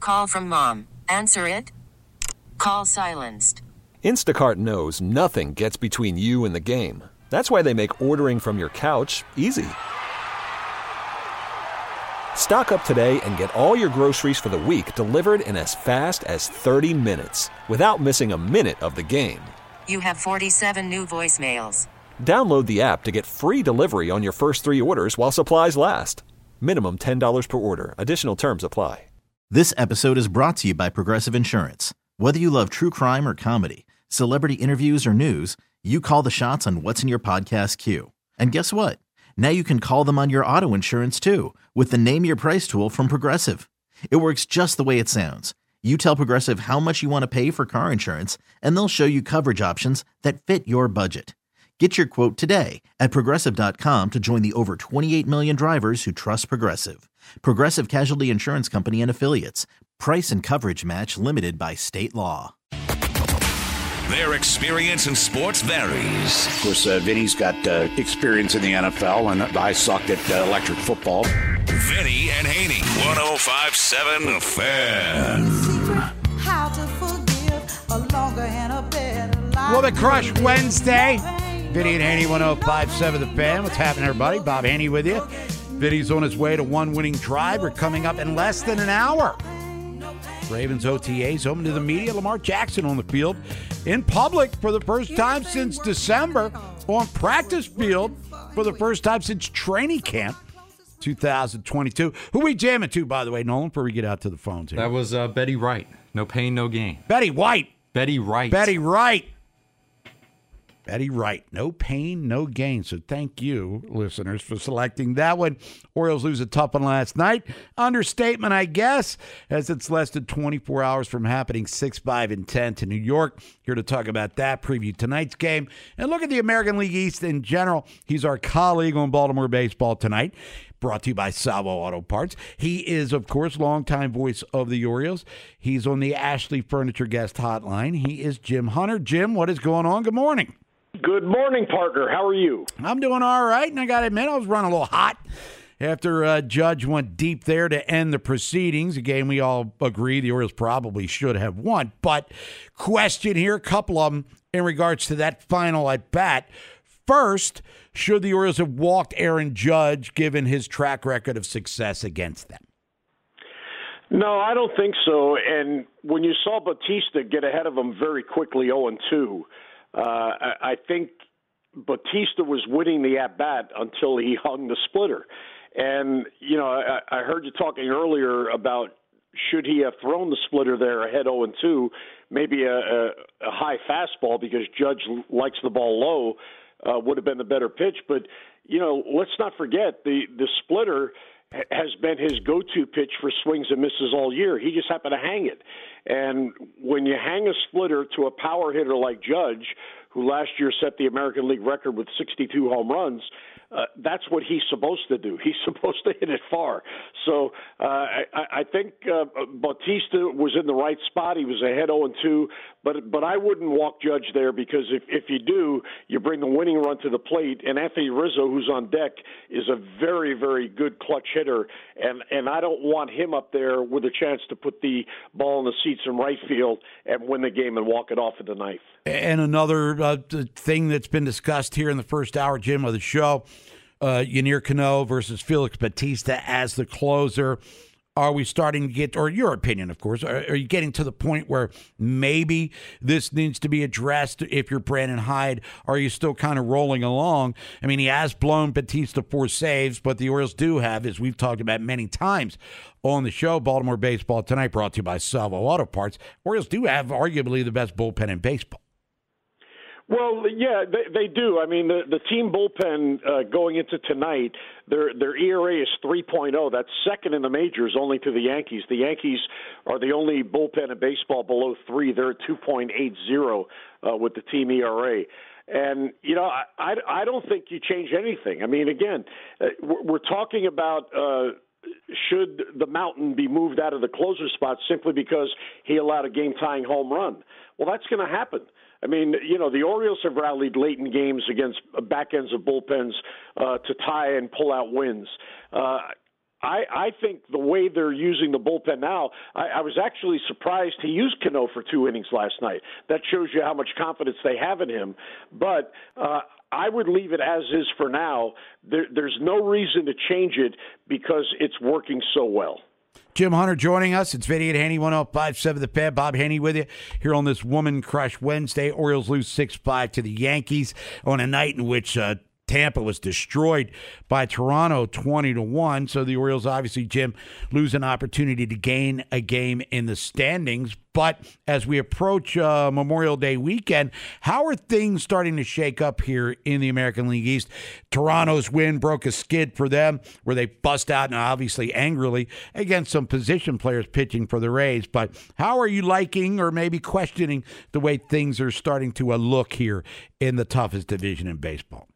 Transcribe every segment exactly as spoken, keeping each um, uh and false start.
Call from mom. Answer it. Call silenced. Instacart knows nothing gets between you and the game. That's why they make ordering from your couch easy. Stock up today and get all your groceries for the week delivered in as fast as thirty minutes without missing a minute of the game. You have forty-seven new voicemails. Download the app to get free delivery on your first three orders while supplies last. Minimum ten dollars per order. Additional terms apply. This episode is brought to you by Progressive Insurance. Whether you love true crime or comedy, celebrity interviews or news, you call the shots on what's in your podcast queue. And guess what? Now you can call them on your auto insurance too with the Name Your Price tool from Progressive. It works just the way it sounds. You tell Progressive how much you want to pay for car insurance, and they'll show you coverage options that fit your budget. Get your quote today at Progressive dot com to join the over twenty-eight million drivers who trust Progressive. Progressive Casualty Insurance Company and Affiliates. Price and coverage match limited by state law. Their experience in sports varies. Of course, uh, Vinny's got uh, experience in the N F L, and I sucked at uh, electric football. Vinny and Haney, one oh five seven The Fan. How to forgive a longer and a better life. Well, the Crush Wednesday. Vinny and Haney, one oh five seven The Fan. What's happening, everybody? Bob Haney with you. Vinny's on his way to one winning drive. We're coming up in less than an hour. Ravens O T As open to the media. Lamar Jackson on the field in public for the first time since December, on practice field for the first time since training camp two thousand twenty-two. Who we jamming to, by the way, Nolan, before we get out to the phones here? That was uh, Betty Wright. No pain, no gain. Betty White. Betty Wright. Betty Wright. Betty Wright. No pain, no gain. So thank you, listeners, for selecting that one. Orioles lose a tough one last night. Understatement, I guess, as it's less than twenty-four hours from happening six five and ten to New York. Here to talk about that, preview tonight's game, and look at the American League East in general. He's our colleague on Baltimore Baseball Tonight, brought to you by Salvo Auto Parts. He is, of course, longtime voice of the Orioles. He's on the Ashley Furniture Guest Hotline. He is Jim Hunter. Jim, what is going on? Good morning. Good morning, partner. How are you? I'm doing all right, and I got to admit, I was running a little hot after uh, Judge went deep there to end the proceedings, a game we all agree the Orioles probably should have won. But question here, a couple of them in regards to that final at bat. First, should the Orioles have walked Aaron Judge given his track record of success against them? No, I don't think so. And when you saw Bautista get ahead of him very quickly, oh and two, uh, I, I think Bautista was winning the at-bat until he hung the splitter. And, you know, I, I heard you talking earlier about should he have thrown the splitter there ahead oh and two, maybe a, a, a high fastball because Judge likes the ball low uh, would have been the better pitch. But, you know, let's not forget the, the splitter has been his go-to pitch for swings and misses all year. He just happened to hang it. And when you hang a splitter to a power hitter like Judge, who last year set the American League record with sixty-two home runs, uh, that's what he's supposed to do. He's supposed to hit it far. So uh, I, I think uh, Bautista was in the right spot. He was ahead oh and two, but but I wouldn't walk Judge there because if, if you do, you bring the winning run to the plate, and Anthony Rizzo, who's on deck, is a very, very good clutch hitter, and, and I don't want him up there with a chance to put the ball in the seats in right field and win the game and walk it off at the ninth. And another uh, thing that's been discussed here in the first hour, Jim, of the show, uh, Yennier Cano versus Felix Bautista as the closer. Are we starting to get, or your opinion, of course, are, are you getting to the point where maybe this needs to be addressed if you're Brandon Hyde? Or are you still kind of rolling along? I mean, he has blown Bautista four saves, but the Orioles do have, as we've talked about many times on the show, Baltimore Baseball Tonight, brought to you by Salvo Auto Parts. Orioles do have arguably the best bullpen in baseball. Well, yeah, they, they do. I mean, the, the team bullpen uh, going into tonight, their their E R A is three point oh. That's second in the majors, only to the Yankees. The Yankees are the only bullpen in baseball below three. They're at two point eight oh uh, with the team E R A. And, you know, I, I, I don't think you change anything. I mean, again, uh, we're, we're talking about uh, should the Mountain be moved out of the closer spot simply because he allowed a game-tying home run. Well, that's going to happen. I mean, you know, the Orioles have rallied late in games against back ends of bullpens uh, to tie and pull out wins. Uh, I, I think the way they're using the bullpen now, I, I was actually surprised he used Cano for two innings last night. That shows you how much confidence they have in him. But uh, I would leave it as is for now. There, there's no reason to change it because it's working so well. Jim Hunter joining us. It's Vinny and Haney, one oh five point seven The Fan. Bob Haney with you here on this Woman Crush Wednesday. Orioles lose six five to the Yankees on a night in which uh, Tampa was destroyed by Toronto twenty to one. So the Orioles, obviously, Jim, lose an opportunity to gain a game in the standings. But as we approach uh, Memorial Day weekend, how are things starting to shake up here in the American League East? Toronto's win broke a skid for them where they bust out, and obviously angrily, against some position players pitching for the Rays. But how are you liking or maybe questioning the way things are starting to uh, look here in the toughest division in baseball?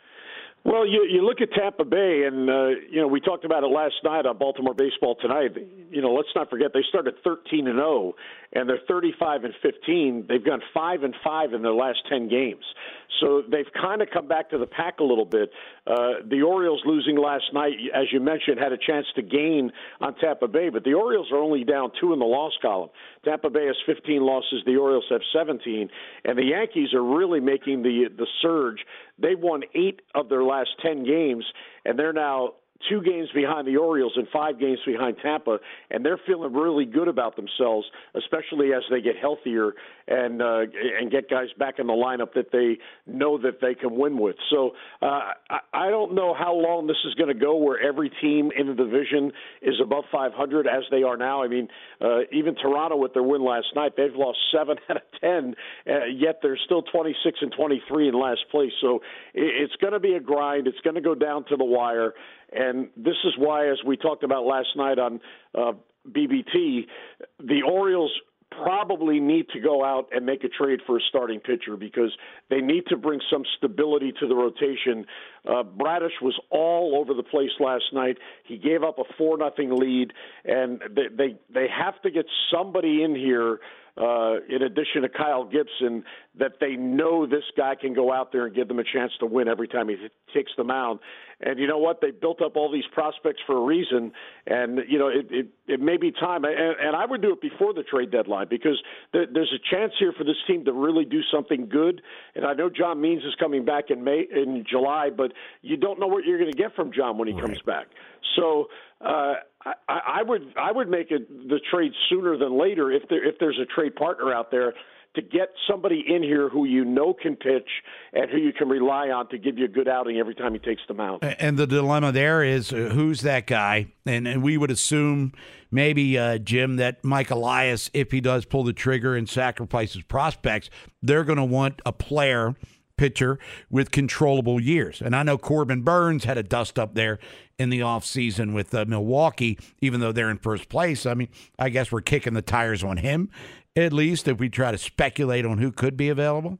Well, you you look at Tampa Bay, and uh, you know we talked about it last night on Baltimore Baseball Tonight. You know, let's not forget they started thirteen and zero, and they're thirty-five and fifteen. They've gone five and five in their last ten games, so they've kind of come back to the pack a little bit. Uh, the Orioles losing last night, as you mentioned, had a chance to gain on Tampa Bay, but the Orioles are only down two in the loss column. Tampa Bay has fifteen losses. The Orioles have seventeen, and the Yankees are really making the the surge. They've won eight of their last ten games, and they're now two games behind the Orioles and five games behind Tampa, and they're feeling really good about themselves, especially as they get healthier and uh, and get guys back in the lineup that they know that they can win with. So uh, I, I don't know how long this is going to go where every team in the division is above five hundred as they are now. I mean, uh, even Toronto with their win last night, they've lost seven out of ten, uh, yet they're still twenty-six and twenty-three in last place. So it, it's going to be a grind. It's going to go down to the wire. And this is why, as we talked about last night on uh, B B T, the Orioles probably need to go out and make a trade for a starting pitcher because they need to bring some stability to the rotation. Uh, Bradish was all over the place last night. He gave up a four nothing lead, and they, they, they have to get somebody in here Uh, in addition to Kyle Gibson, that they know this guy can go out there and give them a chance to win every time he takes the mound. And you know what? They built up all these prospects for a reason, and you know it, it, it may be time. And, and I would do it before the trade deadline because th- there's a chance here for this team to really do something good. And I know John Means is coming back in May, in July, but you don't know what you're going to get from John when he right. comes back. So uh, I, I would I would make it the trade sooner than later if there if there's a trade partner out there to get somebody in here who you know can pitch and who you can rely on to give you a good outing every time he takes the mound. And the dilemma there is uh, who's that guy? And, and we would assume maybe, uh, Jim, that Mike Elias, if he does pull the trigger and sacrifice his prospects, they're going to want a player pitcher with controllable years. And I know Corbin Burns had a dust up there in the offseason with uh, Milwaukee, even though they're in first place. I mean, I guess we're kicking the tires on him, at least, if we try to speculate on who could be available.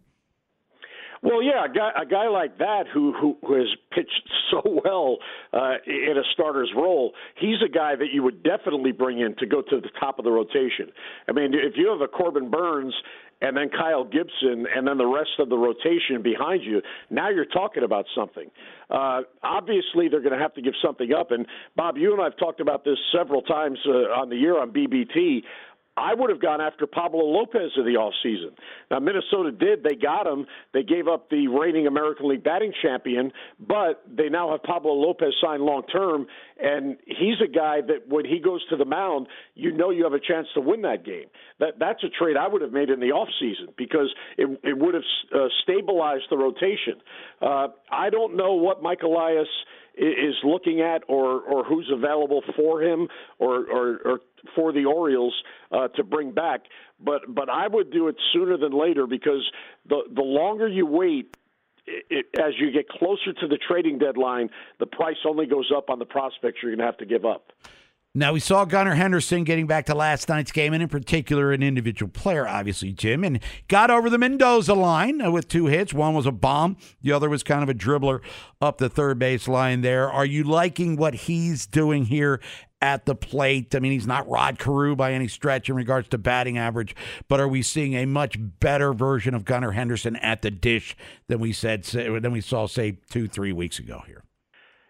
Well, yeah, a guy, a guy like that who, who, who has pitched so well uh, in a starter's role, he's a guy that you would definitely bring in to go to the top of the rotation. I mean, if you have a Corbin Burns and then Kyle Gibson, and then the rest of the rotation behind you, now you're talking about something. Uh, obviously, they're going to have to give something up. And, Bob, you and I have talked about this several times uh, on the year on B B T. I would have gone after Pablo Lopez in the offseason. Now, Minnesota did. They got him. They gave up the reigning American League batting champion, but they now have Pablo Lopez signed long-term, and he's a guy that when he goes to the mound, you know you have a chance to win that game. That That's a trade I would have made in the offseason because it, it would have uh, stabilized the rotation. Uh, I don't know what Mike Elias is looking at or, or who's available for him or, or, or for the Orioles uh, to bring back. But but I would do it sooner than later because the, the longer you wait, it, it, as you get closer to the trading deadline, the price only goes up on the prospects you're going to have to give up. Now, we saw Gunnar Henderson getting back to last night's game, and in particular an individual player, obviously, Jim, and got over the Mendoza line with two hits. One was a bomb. The other was kind of a dribbler up the third base line there. Are you liking what he's doing here at the plate? I mean, he's not Rod Carew by any stretch in regards to batting average, but are we seeing a much better version of Gunnar Henderson at the dish than we said than we saw, say, two, three weeks ago here?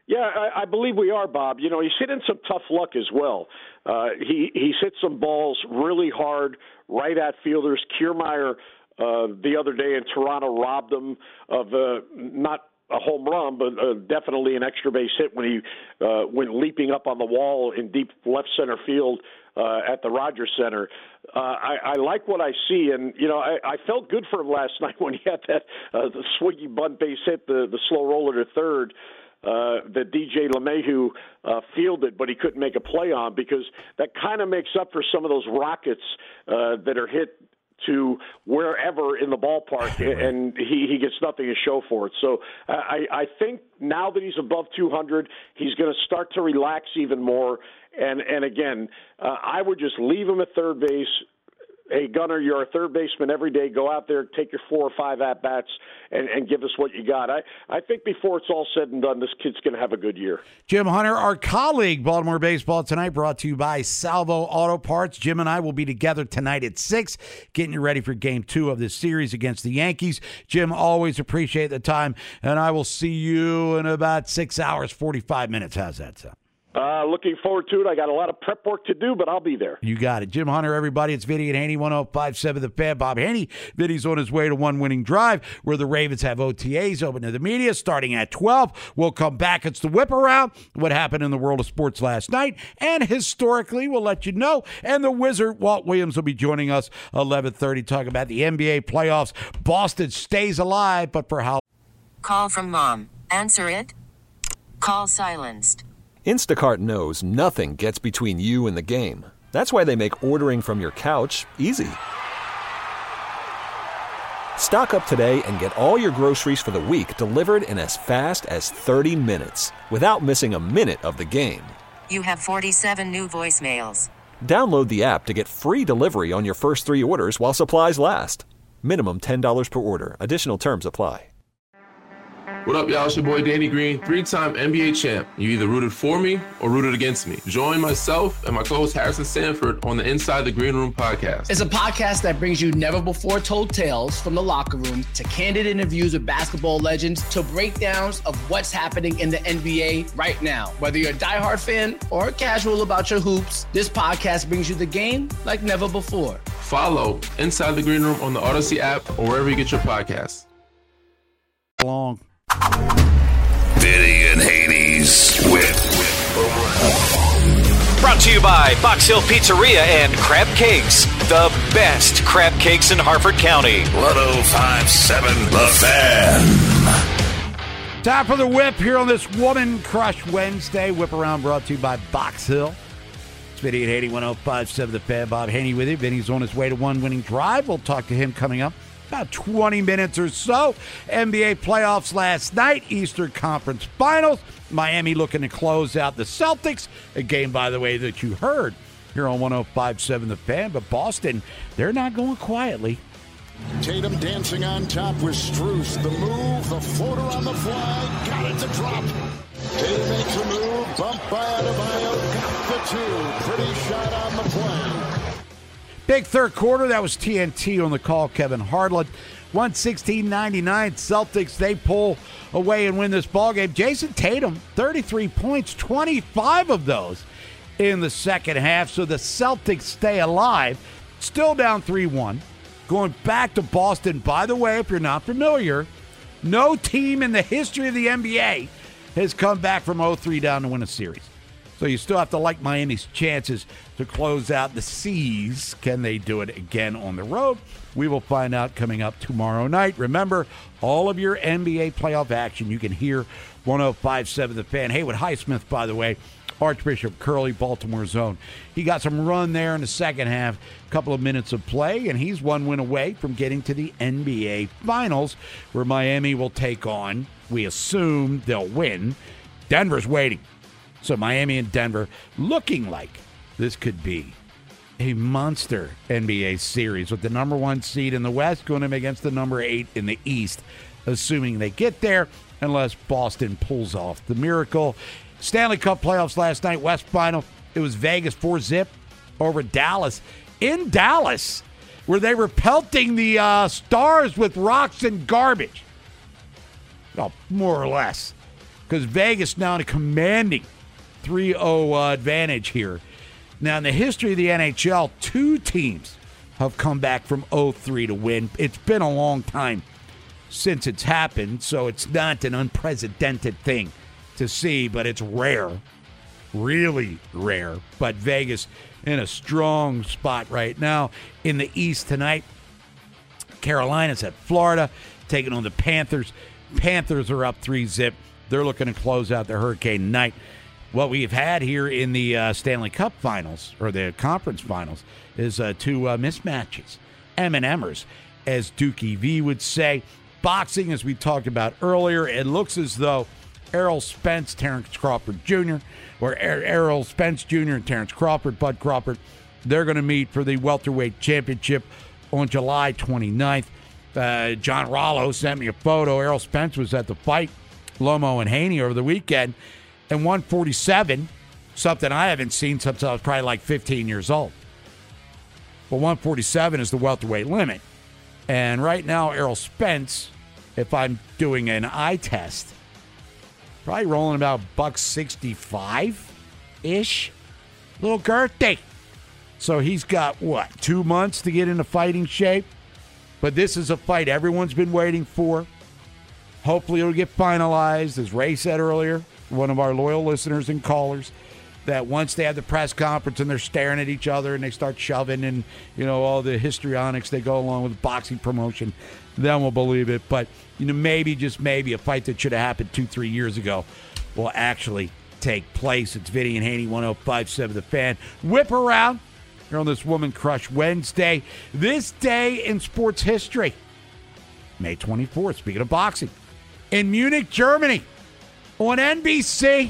Yeah, I, I believe we are, Bob. You know, he's hitting some tough luck as well. Uh, he he's hit some balls really hard right at fielders. Kiermaier uh, the other day in Toronto robbed him of uh, not a home run, but uh, definitely an extra base hit when he uh, went leaping up on the wall in deep left center field uh, at the Rogers Center. Uh, I, I like what I see, and you know I, I felt good for him last night when he had that uh, the swinging bunt base hit, the the slow roller to third. Uh, that D J LeMahieu uh, fielded, but he couldn't make a play on, because that kind of makes up for some of those rockets uh, that are hit to wherever in the ballpark, and he, he gets nothing to show for it. So I, I think now that he's above two hundred, he's going to start to relax even more. And, and again, uh, I would just leave him at third base. Hey, Gunnar, you're a third baseman every day. Go out there, take your four or five at-bats, and, and give us what you got. I, I think before it's all said and done, this kid's going to have a good year. Jim Hunter, our colleague, Baltimore Baseball Tonight, brought to you by Salvo Auto Parts. Jim and I will be together tonight at six, getting you ready for game two of this series against the Yankees. Jim, always appreciate the time, and I will see you in about six hours, forty-five minutes. How's that sound? Uh, looking forward to it. I got a lot of prep work to do, but I'll be there. You got it. Jim Hunter, everybody. It's Vinny and Haney, one oh five point seven The Fan. Bob Haney. Vinny's on his way to one winning drive, where the Ravens have O T As open to the media starting at twelve. We'll come back. It's the whip around. What happened in the world of sports last night, and historically, we'll let you know. And the Wizard, Walt Williams, will be joining us eleven thirty, talking about the N B A playoffs. Boston stays alive, but for how? Call from mom. Answer it. Call silenced. Instacart knows nothing gets between you and the game. That's why they make ordering from your couch easy. Stock up today and get all your groceries for the week delivered in as fast as thirty minutes without missing a minute of the game. You have forty-seven new voicemails. Download the app to get free delivery on your first three orders while supplies last. Minimum ten dollars per order. Additional terms apply. What up, y'all? It's your boy Danny Green, three-time N B A champ. You either rooted for me or rooted against me. Join myself and my co-host Harrison Sanford on the Inside the Green Room podcast. It's a podcast that brings you never-before-told tales from the locker room to candid interviews with basketball legends to breakdowns of what's happening in the N B A right now. Whether you're a diehard fan or casual about your hoops, this podcast brings you the game like never before. Follow Inside the Green Room on the Odyssey app or wherever you get your podcasts. Long. Vinny and Haney's Whip Around. Brought to you by Box Hill Pizzeria and Crab Cakes, the best crab cakes in Harford County. one oh five point seven The Fan. Time for the whip here on this Woman Crush Wednesday. Whip Around brought to you by Box Hill. It's Vinny and Haney, one oh five point seven The Fan. Bob Haney with you. Vinny's on his way to one winning drive. We'll talk to him coming up about twenty minutes or so. N B A playoffs last night, Eastern Conference Finals. Miami looking to close out the Celtics, a game, by the way, that you heard here on one oh five point seven The Fan. But Boston, they're not going quietly. Tatum dancing on top with Strus. The move, the floater on the fly, got it to drop. Tatum makes a move, bumped by Adebayo, got the two. Pretty shot on the play. Big third quarter. That was T N T on the call. Kevin Harlan. one sixteen ninety-nine. Celtics, they pull away and win this ballgame. Jason Tatum, thirty-three points, twenty-five of those in the second half. So the Celtics stay alive. Still down three one. Going back to Boston. By the way, if you're not familiar, no team in the history of the N B A has come back from oh three down to win a series. So you still have to like Miami's chances to close out the C's. Can they do it again on the road? We will find out coming up tomorrow night. Remember, all of your N B A playoff action you can hear one oh five point seven The Fan. Haywood Highsmith, by the way, Archbishop Curley, Baltimore zone. He got some run there in the second half, a couple of minutes of play, and he's one win away from getting to the N B A Finals, where Miami will take on, we assume they'll win, Denver's waiting. So Miami and Denver looking like this could be a monster N B A series with the number one seed in the West going up against the number eight in the East, assuming they get there, unless Boston pulls off the miracle. Stanley Cup playoffs last night, West Final. It was Vegas four zip over Dallas. In Dallas, where they were pelting the uh, Stars with rocks and garbage. Well, more or less. because Vegas now in a commanding three oh uh, advantage here. Now, in the history of the N H L, two teams have come back from oh three to win. It's been a long time since it's happened, so it's not an unprecedented thing to see, but it's rare, really rare. But Vegas in a strong spot right now. In the East tonight, Carolina's at Florida, taking on the Panthers. Panthers are up three zip. They're looking to close out the Hurricane night. What we've had here in the uh, Stanley Cup Finals, or the conference finals, is uh, two uh, mismatches. M and Mers, as Dookie V would say. Boxing, as we talked about earlier, it looks as though Errol Spence, Terrence Crawford Junior, or er- Errol Spence Junior and Terrence Crawford, Bud Crawford, they're going to meet for the welterweight championship on July twenty-ninth. Uh, John Rollo sent me a photo. Errol Spence was at the fight, Lomo and Haney, over the weekend, and one forty-seven, something I haven't seen since I was probably like fifteen years old. But one forty-seven is the welterweight limit. And right now, Errol Spence, if I'm doing an eye test, probably rolling about buck sixty-five-ish. Little girthy. So he's got, what, two months to get into fighting shape? But this is a fight everyone's been waiting for. Hopefully it'll get finalized, as Ray said earlier, one of our loyal listeners and callers, that once they have the press conference and they're staring at each other and they start shoving and, you know, all the histrionics they go along with boxing promotion, then we'll believe it. But, you know, maybe, just maybe, a fight that should have happened two, three years ago will actually take place. It's Vinny and Haney, one oh five point seven The Fan. Whip around here on this Woman Crush Wednesday. This day in sports history, May twenty-fourth, speaking of boxing, in Munich, Germany, on N B C,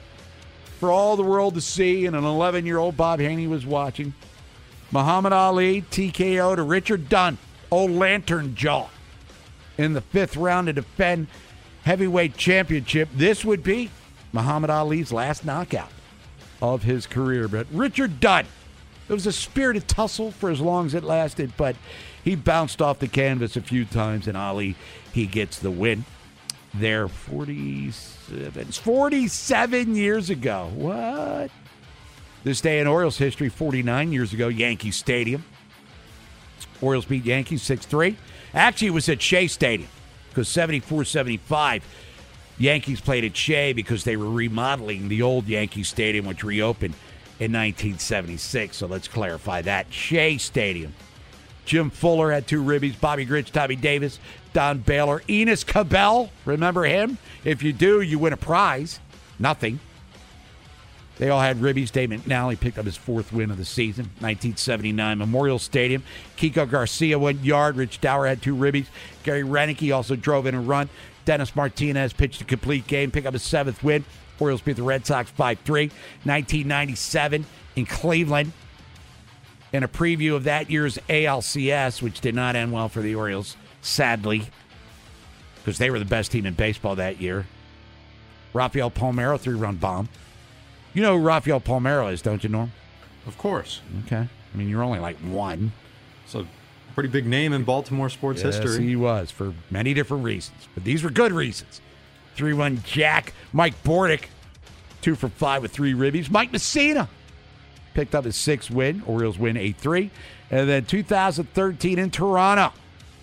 for all the world to see, and an eleven-year-old Bob Haney was watching. Muhammad Ali T K O to Richard Dunn, old Lantern Jaw, in the fifth round to defend heavyweight championship. This would be Muhammad Ali's last knockout of his career. But Richard Dunn, it was a spirited tussle for as long as it lasted, but he bounced off the canvas a few times, and Ali, he gets the win. There, forty-seven, forty-seven years ago. What? This day in Orioles history, forty-nine years ago, Yankee Stadium. Orioles beat Yankees six three. Actually, it was at Shea Stadium, because seventy-four seventy-five, Yankees played at Shea because they were remodeling the old Yankee Stadium, which reopened in nineteen seventy-six. So let's clarify that. Shea Stadium. Jim Fuller had two ribbies. Bobby Grich, Tommy Davis, Don Baylor, Enos Cabell. Remember him? If you do, you win a prize. Nothing. They all had ribbies. Dave McNally picked up his fourth win of the season. nineteen seventy-nine Memorial Stadium. Kiko Garcia went yard. Rich Dower had two ribbies. Gary Renicky also drove in a run. Dennis Martinez pitched a complete game, picked up his seventh win. Orioles beat the Red Sox five three. nineteen ninety-seven in Cleveland. In a preview of that year's A L C S, which did not end well for the Orioles, sadly, because they were the best team in baseball that year. Rafael Palmeiro, three-run bomb. You know who Rafael Palmeiro is, don't you, Norm? Of course. Okay. I mean, you're only like one. So, pretty big name in Baltimore sports yes, history. He was, for many different reasons. But these were good reasons. Three-run jack. Mike Bordick, two for five with three ribbies. Mike Messina picked up his sixth win. Orioles win eight three. And then two thousand thirteen in Toronto,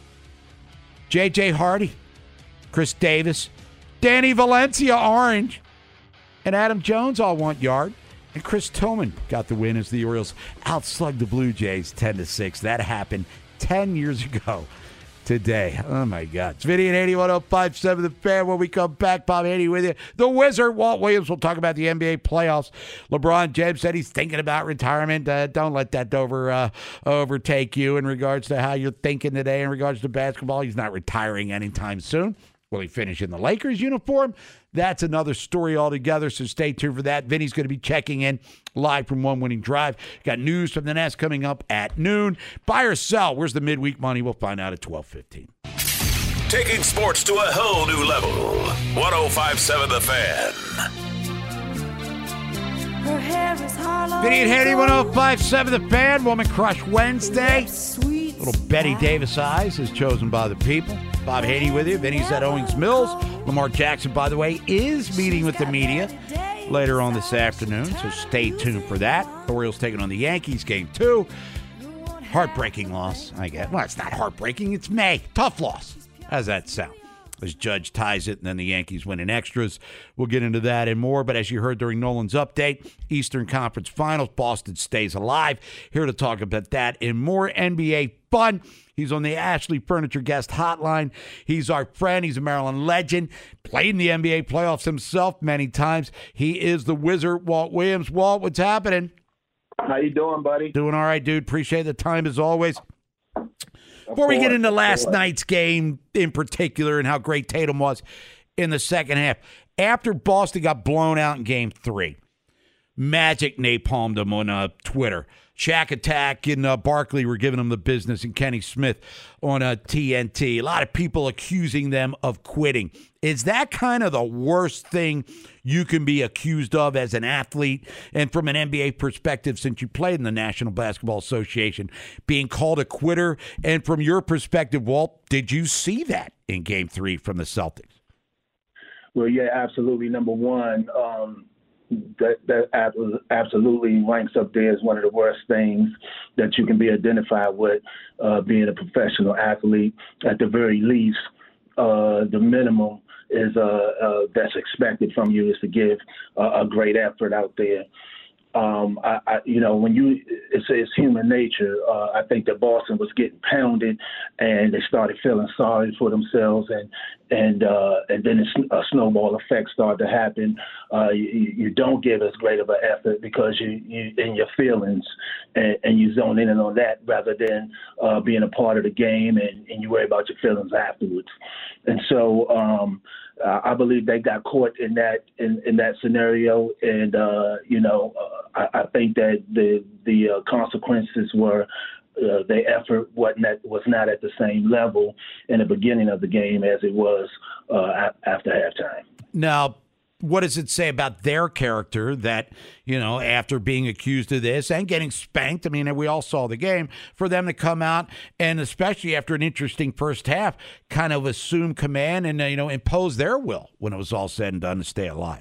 J J Hardy, Chris Davis, Danny Valencia Orange, and Adam Jones all want yard. And Chris Tillman got the win as the Orioles outslugged the Blue Jays ten to six. That happened ten years ago today. Oh, my God. It's Vinny and Haney, one oh five point seven The Fan. When we come back, Bob Haney with you. The Wizard, Walt Williams, will talk about the N B A playoffs. LeBron James said he's thinking about retirement. Uh, don't let that over uh, overtake you in regards to how you're thinking today in regards to basketball. He's not retiring anytime soon. Will he finish in the Lakers uniform? That's another story altogether, so stay tuned for that. Vinny's going to be checking in live from One Winning Drive. Got news from the Nest coming up at noon. Buy or sell? Where's the midweek money? We'll find out at twelve fifteen. Taking sports to a whole new level. one oh five point seven The Fan. Her hair is hollow. Vinny and Haney, one oh five point seven The Fan. Woman Crush Wednesday. Sweet Little Betty Davis Eyes is chosen by the people. Bob Haney with you. Vinny's at Owings Mills. Lamar Jackson, by the way, is meeting with the media later on this afternoon, so stay tuned for that. The Orioles taking on the Yankees, game two. Heartbreaking loss, I guess. Well, it's not heartbreaking. It's May. Tough loss. How's that sound? As Judge ties it, and then the Yankees win in extras. We'll get into that and more. But as you heard during Nolan's update, Eastern Conference Finals, Boston stays alive. Here to talk about that and more N B A fun. He's on the Ashley Furniture Guest Hotline. He's our friend. He's a Maryland legend. Played in the N B A playoffs himself many times. He is the Wizard, Walt Williams. Walt, what's happening? How you doing, buddy? Doing all right, dude. Appreciate the time as always. Before we get into last night's game in particular and how great Tatum was in the second half, after Boston got blown out in game three, Magic napalmed him on uh, Twitter. Shaq Attack and uh, Barkley were giving him the business, and Kenny Smith on uh, T N T. A lot of people accusing them of quitting. Is that kind of the worst thing you can be accused of as an athlete? And from an N B A perspective, since you played in the National Basketball Association, being called a quitter? And from your perspective, Walt, did you see that in game three from the Celtics? Well, yeah, absolutely. Number one, um, that, that absolutely ranks up there as one of the worst things that you can be identified with, uh, being a professional athlete. At the very least, uh, the minimum is uh, uh, that's expected from you is to give uh, a great effort out there. Um, I, I, you know, when you, it's, it's human nature. Uh, I think that Boston was getting pounded, and they started feeling sorry for themselves, and and uh, and then a snowball effect started to happen. Uh, you, you don't give as great of an effort because you, you in your feelings, and, and you zone in on that rather than uh, being a part of the game, and, and you worry about your feelings afterwards. And so um, uh, I believe they got caught in that in, in that scenario, and uh, you know. Uh, I think that the the uh, consequences were uh, the effort wasn't at, was not at the same level in the beginning of the game as it was uh, after halftime. Now, what does it say about their character that, you know, after being accused of this and getting spanked, I mean, we all saw the game, for them to come out and especially after an interesting first half, kind of assume command and, uh, you know, impose their will when it was all said and done to stay alive?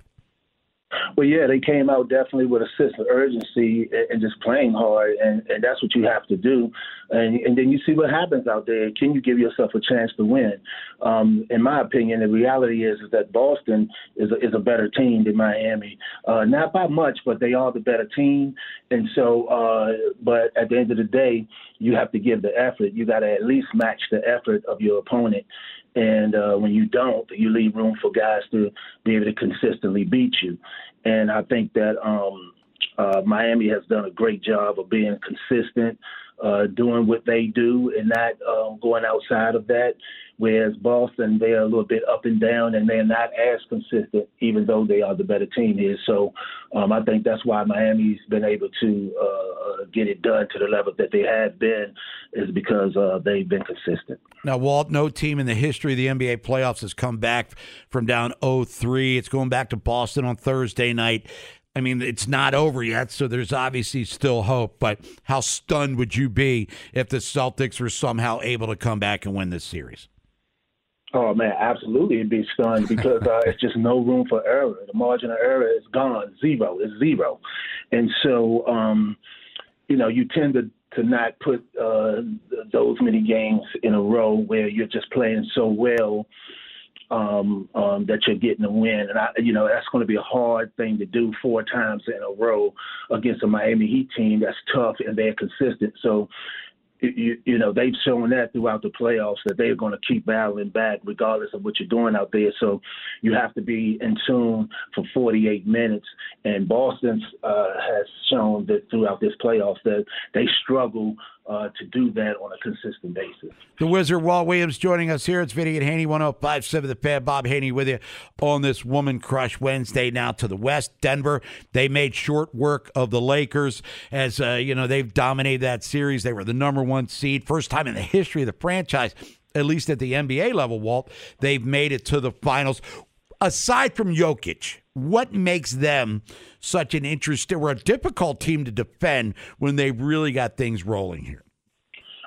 Well, yeah, they came out definitely with a sense of urgency and, and just playing hard, and, and that's what you have to do. And, and then you see what happens out there. Can you give yourself a chance to win? Um, in my opinion, the reality is, is that Boston is a, is a better team than Miami. Uh, not by much, but they are the better team. And so, uh, but at the end of the day, you have to give the effort. You got to at least match the effort of your opponent. And uh, when you don't, you leave room for guys to be able to consistently beat you. And I think that um, uh, Miami has done a great job of being consistent, uh, doing what they do and not uh, going outside of that. Whereas Boston, they're a little bit up and down, and they're not as consistent, even though they are the better team here. So um, I think that's why Miami's been able to uh, get it done to the level that they have been, is because uh, they've been consistent. Now, Walt, no team in the history of the N B A playoffs has come back from down oh three. It's going back to Boston on Thursday night. I mean, it's not over yet, so there's obviously still hope. But how stunned would you be if the Celtics were somehow able to come back and win this series? Oh, man, absolutely. It'd be stunned because uh, it's just no room for error. The margin of error is gone. Zero. It's zero. And so, um, you know, you tend to, to not put uh, those many games in a row where you're just playing so well um, um, that you're getting a win. And, I, you know, that's going to be a hard thing to do four times in a row against a Miami Heat team that's tough and they're consistent. So, You, you know, they've shown that throughout the playoffs that they're going to keep battling back regardless of what you're doing out there. So you have to be in tune for forty-eight minutes. And Boston uh, has shown that throughout this playoffs that they struggle uh, to do that on a consistent basis. The Wizard, Walt Williams, joining us here. It's Vinny and Haney, one oh five point seven The Fan. Bob Haney with you on this Woman Crush Wednesday. Now to the West, Denver. They made short work of the Lakers as, uh, you know, they've dominated that series. They were the number one seed. First time in the history of the franchise, at least at the N B A level, Walt, they've made it to the finals. Aside from Jokic, what makes them such an interesting or a difficult team to defend when they've really got things rolling here?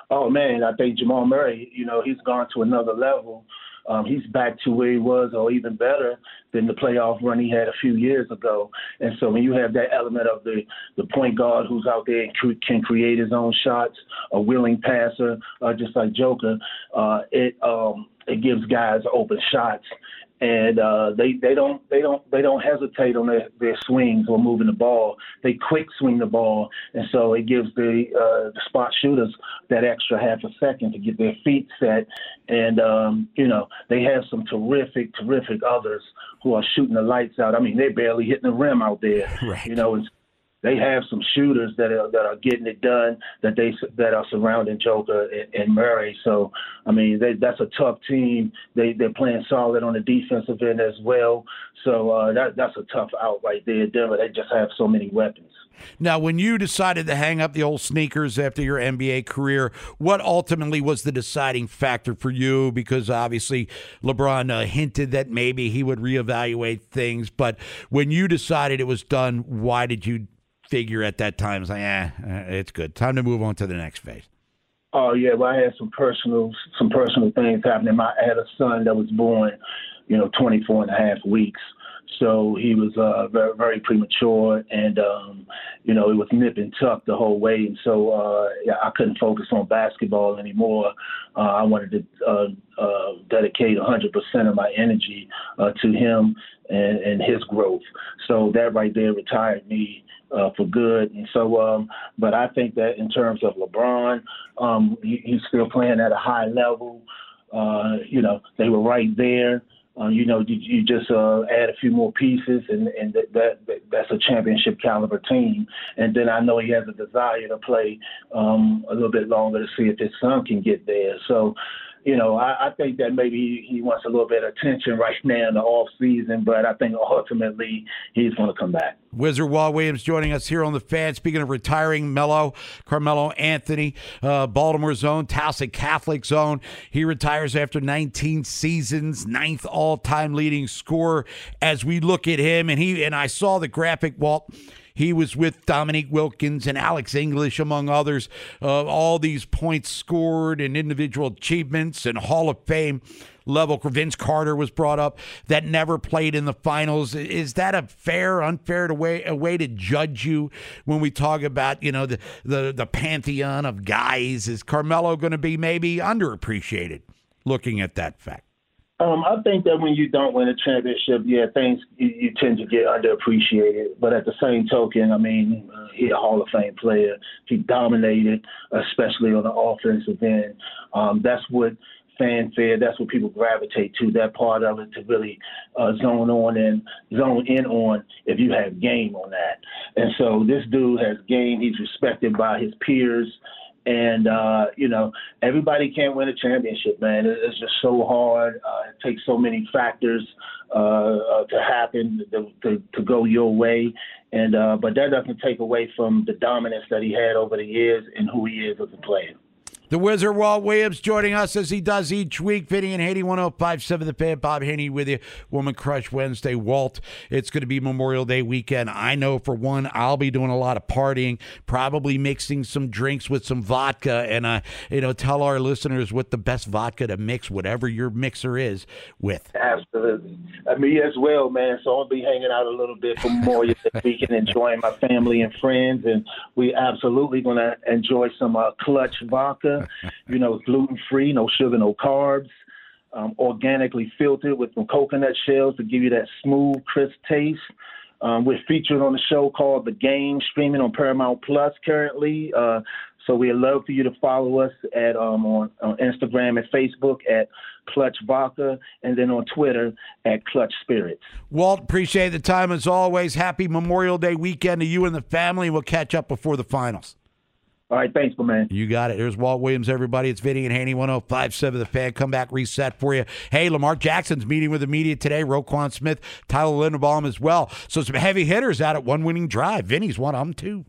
Oh, man, I think Jamal Murray, you know, he's gone to another level. Um, he's back to where he was, or even better than the playoff run he had a few years ago. And so when you have that element of the, the point guard who's out there and cre- can create his own shots, a willing passer, uh, just like Joker, uh, it um, it gives guys open shots. And uh, they, they don't they don't they don't hesitate on their, their swings or moving the ball. They quick swing the ball, and so it gives the, uh, the spot shooters that extra half a second to get their feet set. And um, you know, they have some terrific, terrific others who are shooting the lights out. I mean, they're barely hitting the rim out there. Right. You know, it's, they have some shooters that are that are getting it done, that they that are surrounding Joker and, and Murray. So, I mean, they, that's a tough team. They they're playing solid on the defensive end as well. So uh, that that's a tough out right there, Denver. They just have so many weapons. Now, when you decided to hang up the old sneakers after your N B A career, what ultimately was the deciding factor for you? Because obviously LeBron uh, hinted that maybe he would reevaluate things. But when you decided it was done, why did you figure at that time, it's like, eh, it's good. Time to move on to the next phase? Oh, yeah. Well, I had some personal some personal things happening. I had a son that was born, you know, twenty-four and a half weeks. So he was uh, very, very premature, and, um, you know, it was nip and tuck the whole way. And so uh, yeah, I couldn't focus on basketball anymore. Uh, I wanted to uh, uh, dedicate one hundred percent of my energy uh, to him and, and his growth. So that right there retired me uh, for good. And so, um, but I think that in terms of LeBron, um, he, he's still playing at a high level. Uh, you know, they were right there. Uh, you know, you, you just uh, add a few more pieces, and, and that, that that's a championship caliber team. And then I know he has a desire to play um, a little bit longer to see if his son can get there. So, you know, I, I think that maybe he, he wants a little bit of attention right now in the off season, but I think ultimately he's going to come back. Wizard Walt Williams joining us here on The Fan. Speaking of retiring, Mello, Carmelo Anthony, uh, Baltimore zone, Towson Catholic zone. He retires after nineteen seasons, ninth all-time leading scorer. As we look at him, and he and I saw the graphic, Walt. He was with Dominique Wilkins and Alex English, among others. Uh, all these points scored and individual achievements and Hall of Fame level. Vince Carter was brought up that never played in the finals. Is that a fair, unfair to way, a way to judge you when we talk about, you know, the, the, the pantheon of guys? Is Carmelo going to be maybe underappreciated looking at that fact? Um, I think that when you don't win a championship, yeah, things you, you tend to get underappreciated. But at the same token, I mean, uh, he's a Hall of Fame player. He dominated, especially on the offensive end. Um, that's what fanfare, that's what people gravitate to, that part of it, to really uh, zone on and zone in on if you have game on that. And so this dude has game. He's respected by his peers. And, uh, you know, everybody can't win a championship, man. It's just so hard. Uh, it takes so many factors uh, uh, to happen, to, to, to go your way. And uh, but that doesn't take away from the dominance that he had over the years and who he is as a player. The Wizard Walt Williams joining us as he does each week. Vinny and Haney, one oh five point seven The Fan. Bob Haney with you. Woman Crush Wednesday. Walt, it's going to be Memorial Day weekend. I know for one, I'll be doing a lot of partying, probably mixing some drinks with some vodka. And, uh, you know, tell our listeners what the best vodka to mix whatever your mixer is with. Absolutely. Uh, me as well, man. So I'll be hanging out a little bit for Memorial Day weekend, enjoying my family and friends. And we absolutely going to enjoy some uh, Clutch vodka. You know, gluten-free, no sugar, no carbs, um, organically filtered with some coconut shells to give you that smooth, crisp taste. Um, we're featured on a show called The Game, streaming on Paramount Plus currently. Uh, so we'd love for you to follow us at um, on, on Instagram and Facebook at Clutch Vodka, and then on Twitter at Clutch Spirits. Walt, appreciate the time as always. Happy Memorial Day weekend to you and the family. We'll catch up before the finals. All right, thanks, my man. You got it. There's Walt Williams, everybody. It's Vinny and Haney, one oh five point seven The Fan. Come back, reset for you. Hey, Lamar Jackson's meeting with the media today. Roquan Smith, Tyler Linderbaum as well. So some heavy hitters out at one winning drive. Vinny's one of them, too.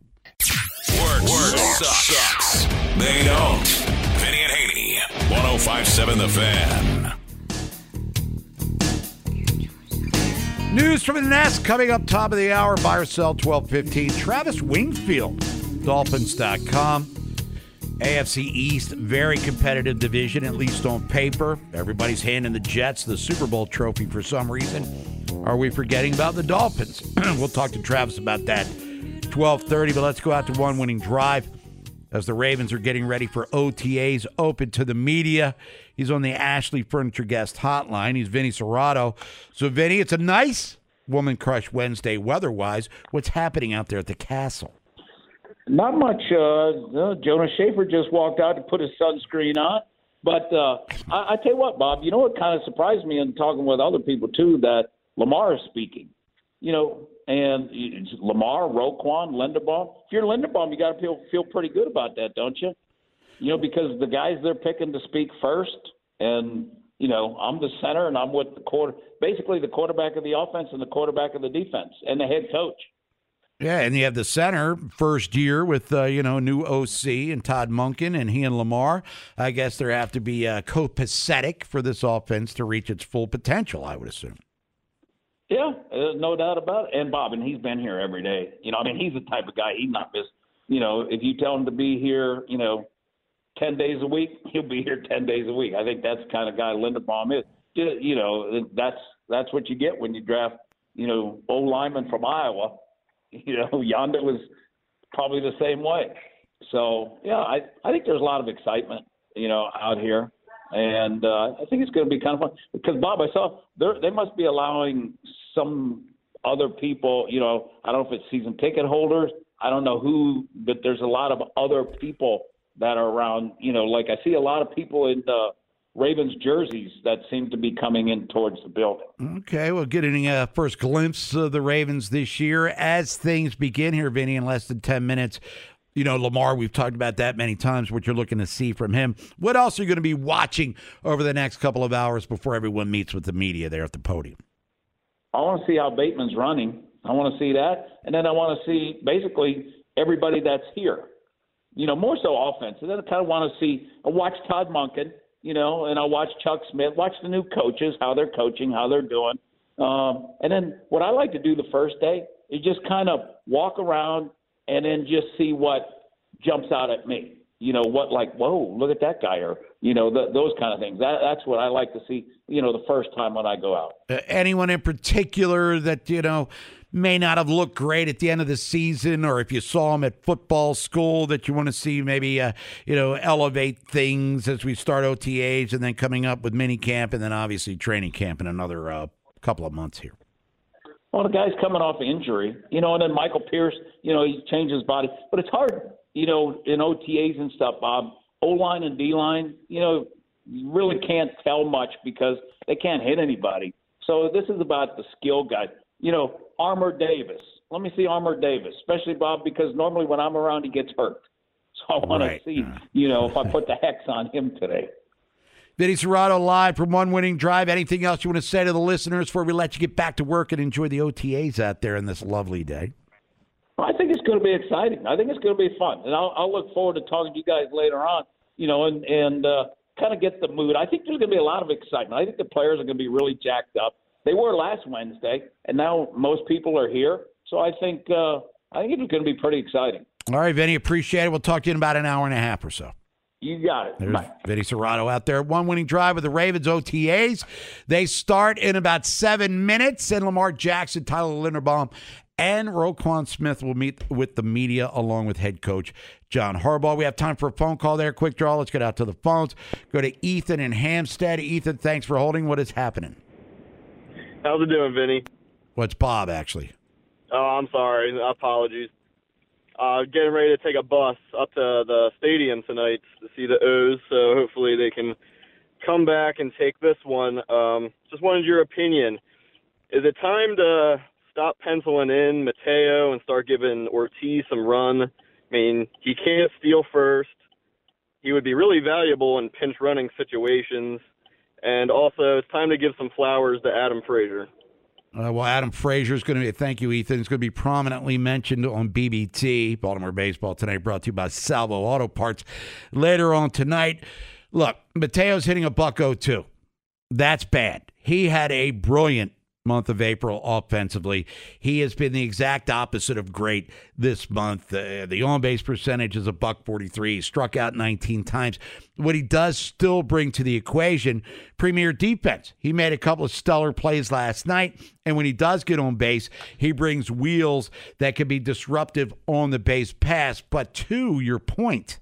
Word, word sucks. sucks. They don't. Vinny and Haney, one oh five point seven The Fan. News from the Nest coming up top of the hour. Buy or sell twelve fifteen. Travis Wingfield. Dolphins dot com. A F C East, very competitive division, at least on paper. Everybody's handing the Jets the Super Bowl trophy for some reason. Are we forgetting about the Dolphins? We'll talk to Travis about that twelve thirty, but let's go out to one winning drive as the Ravens are getting ready for O T As open to the media. He's on the Ashley Furniture Guest Hotline. He's Vinny Serrato. So, Vinny, it's a nice Woman Crush Wednesday weather-wise. What's happening out there at the Castle? Not much. Uh, Jonas Schaefer just walked out to put his sunscreen on. But uh, I, I tell you what, Bob, you know what kind of surprised me in talking with other people, too, that Lamar is speaking. You know, and it's Lamar, Roquan, Linderbaum. If you're Linderbaum, you got to feel, feel pretty good about that, don't you? You know, because the guys they're picking to speak first, and, you know, I'm the center, and I'm with the quarter, basically the quarterback of the offense and the quarterback of the defense, and the head coach. Yeah, and you have the center, first year with, uh, you know, new O C and Todd Monken, and he and Lamar. I guess there have to be uh, copacetic for this offense to reach its full potential, I would assume. Yeah, uh, no doubt about it. And Bob, and he's been here every day. You know, I mean, he's the type of guy, he's not miss. You know, if you tell him to be here, you know, ten days a week, he'll be here ten days a week. I think that's the kind of guy Linderbaum is. You know, that's that's what you get when you draft, you know, old lineman from Iowa. You know, Yonda was probably the same way. So, yeah, I, I think there's a lot of excitement, you know, out here. And uh, I think it's going to be kind of fun. Because, Bob, I saw they must be allowing some other people, you know, I don't know if it's season ticket holders. I don't know who, but there's a lot of other people that are around. You know, like I see a lot of people in the Ravens jerseys that seem to be coming in towards the building. Okay, well, getting a first glimpse of the Ravens this year as things begin here, Vinny, in less than ten minutes. You know, Lamar, we've talked about that many times, what you're looking to see from him. What else are you going to be watching over the next couple of hours before everyone meets with the media there at the podium? I want to see how Bateman's running. I want to see that. And then I want to see basically everybody that's here. You know, more so offense. And then I kind of want to see, I watch Todd Monken. You know, and I'll watch Chuck Smith, watch the new coaches, how they're coaching, how they're doing. Um, and then what I like to do the first day is just kind of walk around and then just see what jumps out at me. You know, what like, whoa, look at that guy, or, you know, the, those kind of things. That, that's what I like to see, you know, the first time when I go out. Uh, anyone in particular that, you know, may not have looked great at the end of the season, or if you saw him at football school that you want to see maybe, uh, you know, elevate things as we start O T As and then coming up with mini camp and then obviously training camp in another uh, couple of months here? Well, the guy's coming off injury, you know, and then Michael Pierce, you know, he changed his body. But it's hard, you know, in O T As and stuff, Bob. O-line and D-line, you know, you really can't tell much because they can't hit anybody. So this is about the skill guy. You know, Armour Davis. Let me see Armour Davis, especially, Bob, because normally when I'm around, he gets hurt. So I want right. to see, you know, if I put the hex on him today. Vinny Serrato live from One Winning Drive. Anything else you want to say to the listeners before we let you get back to work and enjoy the O T As out there in this lovely day? Well, I think it's going to be exciting. I think it's going to be fun. And I'll, I'll look forward to talking to you guys later on, you know, and, and uh, kind of get the mood. I think there's going to be a lot of excitement. I think the players are going to be really jacked up. They were last Wednesday, and now most people are here. So I think uh, I think it's going to be pretty exciting. All right, Vinny, appreciate it. We'll talk to you in about an hour and a half or so. You got it. There's Bye. Vinny Serrato out there at One Winning Drive with the Ravens O T As. They start in about seven minutes, and Lamar Jackson, Tyler Linderbaum, and Roquan Smith will meet with the media along with head coach John Harbaugh. We have time for a phone call there. Quick draw. Let's get out to the phones. Go to Ethan in Hampstead. Ethan, thanks for holding. What is happening? How's it doing, Vinny? What's Bob, actually? Oh, I'm sorry. Apologies. Uh, getting ready to take a bus up to the stadium tonight to see the O's, so hopefully they can come back and take this one. Um, just wanted your opinion. Is it time to stop penciling in Mateo and start giving Ortiz some run? I mean, he can't steal first. He would be really valuable in pinch running situations. And also, it's time to give some flowers to Adam Frazier. Uh, well, Adam Frazier is going to be, thank you, Ethan, is going to be prominently mentioned on B B T, Baltimore Baseball Tonight, brought to you by Salvo Auto Parts. Later on tonight, look, Mateo's hitting a buck oh two. That's bad. He had a brilliant month of April offensively. He has been the exact opposite of great this month. Uh, the on-base percentage is a buck forty-three. He struck out nineteen times. What he does still bring to the equation, premier defense. He made a couple of stellar plays last night, and when he does get on base, he brings wheels that can be disruptive on the base pass. But to your point,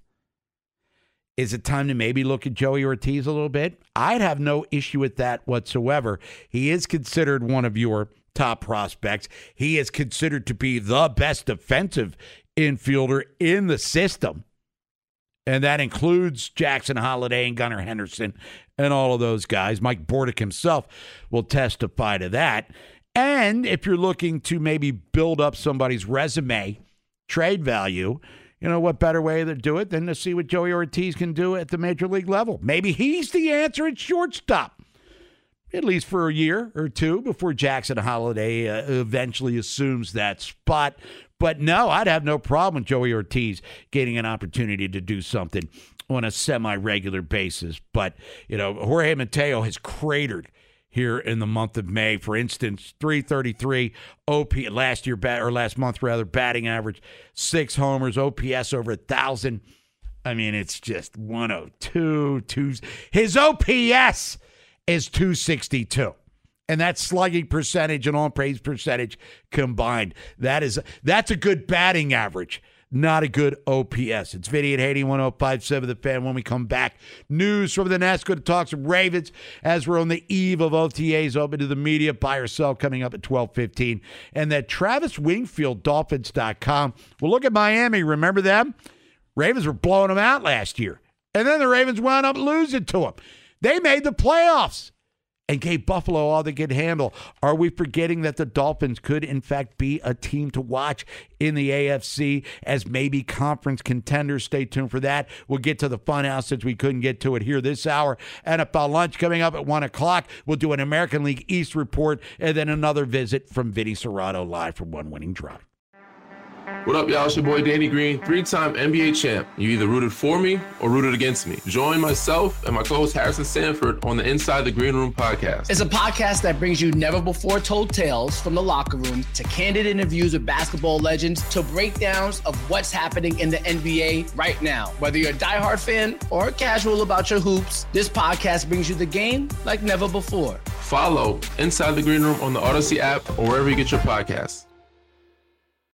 is it time to maybe look at Joey Ortiz a little bit? I'd have no issue with that whatsoever. He is considered one of your top prospects. He is considered to be the best defensive infielder in the system. And that includes Jackson Holliday and Gunnar Henderson and all of those guys. Mike Bordick himself will testify to that. And if you're looking to maybe build up somebody's resume, trade value, you know, what better way to do it than to see what Joey Ortiz can do at the major league level? Maybe he's the answer at shortstop, at least for a year or two before Jackson Holliday uh, eventually assumes that spot. But no, I'd have no problem with Joey Ortiz getting an opportunity to do something on a semi-regular basis. But, you know, Jorge Mateo has cratered here in the month of May. For instance, three thirty-three O P last year bat or last month rather batting average, six homers, O P S over a thousand. I mean, it's just one oh two, two. His O P S is two sixty-two. And that's slugging percentage and on-base percentage combined. That is that's a good batting average, not a good O P S. It's Vinny and Haney, one oh five point seven The Fan. When we come back, news from the Nest. Going to talk some Ravens as we're on the eve of O T As open to the media. Buy or sell coming up at twelve fifteen. And that Travis Wingfield, Dolphins dot com. We'll look at Miami. Remember them? Ravens were blowing them out last year. And then the Ravens wound up losing to them. They made the playoffs and gave Buffalo all they could handle. Are we forgetting that the Dolphins could, in fact, be a team to watch in the A F C as maybe conference contenders? Stay tuned for that. We'll get to the funhouse since we couldn't get to it here this hour. N F L lunch coming up at one o'clock. We'll do an American League East report and then another visit from Vinny Serrato live from One Winning Drive. What up, y'all? It's your boy Danny Green, three-time N B A champ. You either rooted for me or rooted against me. Join myself and my co-host Harrison Sanford on the Inside the Green Room podcast. It's a podcast that brings you never-before-told tales from the locker room to candid interviews with basketball legends to breakdowns of what's happening in the N B A right now. Whether you're a diehard fan or casual about your hoops, this podcast brings you the game like never before. Follow Inside the Green Room on the Odyssey app or wherever you get your podcasts.